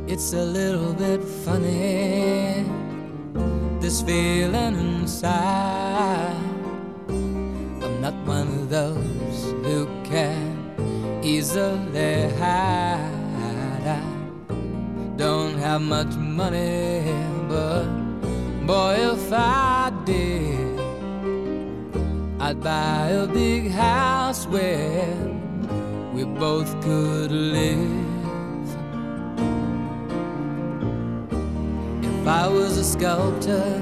It's a little bit funny, this feeling inside. I'm not one of those who can easily hide. I don't have much money, but boy, if I did, I'd buy a big house where we both could live. If I was a sculptor,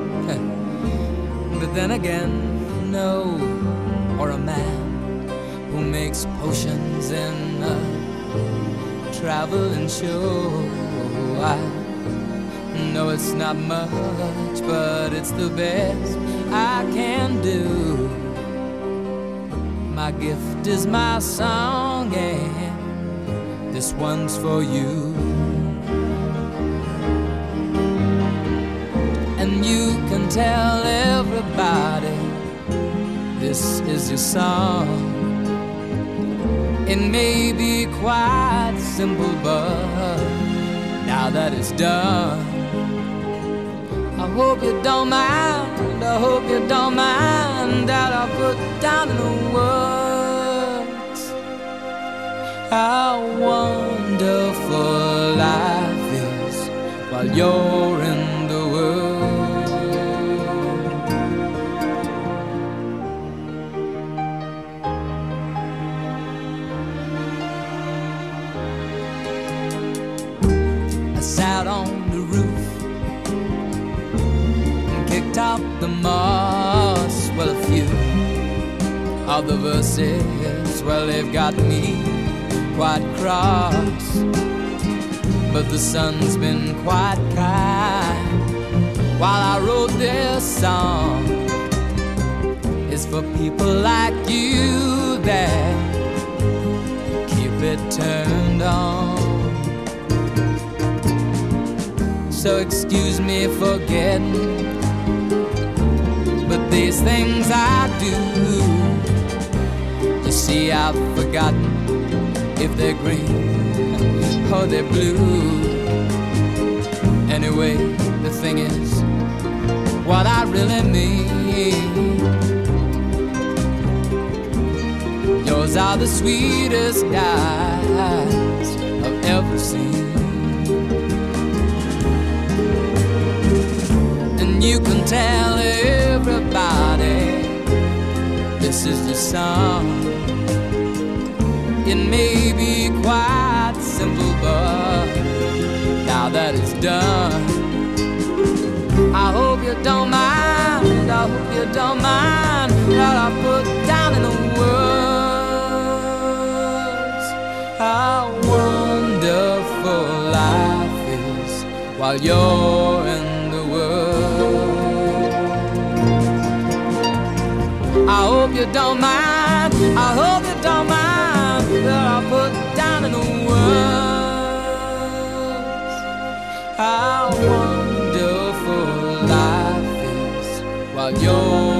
but then again, no, or a man who makes potions in a traveling show. I know it's not much, but it's the best I can do. My gift is my song, and this one's for you. And you can tell everybody this is your song. It may be quite simple, but now that it's done, I hope you don't mind, I hope you don't mind that I put down in the words how wonderful life is while you're in the world. I sat on the roof and kicked out the moss. Well, a few of the verses, well, they've got me quite cross, but the sun's been quite kind while I wrote this song. It's for people like you that keep it turned on. So excuse me for getting, but these things I do, you see, I've forgotten if they're green or they're blue. Anyway, the thing is, what I really mean, yours are the sweetest eyes I've ever seen. And you can tell everybody this is the song. It may be quite simple, but now that it's done, I hope you don't mind, I hope you don't mind that I put down in the words how wonderful life is while you're in the world. I hope you don't mind, I hope you don't mind that I put down in the words how wonderful life is while you're